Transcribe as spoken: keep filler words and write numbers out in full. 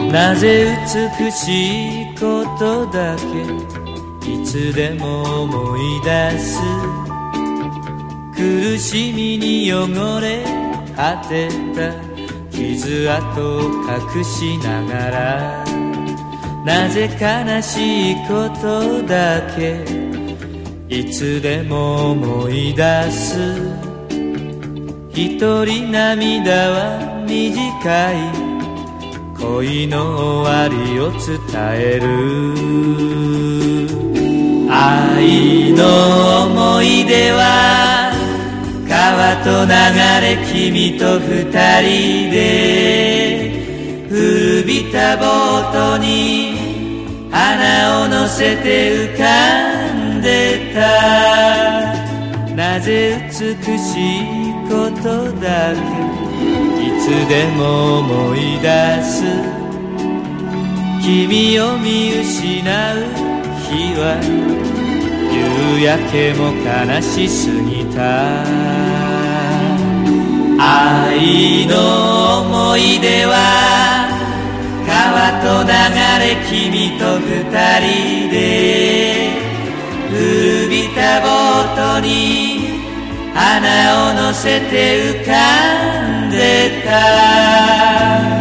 なぜ美しいことだけいつでも思い出す。苦しみに汚れ果てた傷跡を隠しながら、なぜ悲しいことだけいつでも思い出す。一人涙は短い恋の終わりを伝える。愛の思い出は川と流れ君と二人で、古びたボートに花を乗せて浮かんでた。なぜ美しいことだけいつでも思い出す。君を見失う日は夕焼けも悲しすぎた。愛の思い出は川と流れ君と二人で、古びたボートに花を乗せて浮かんでた。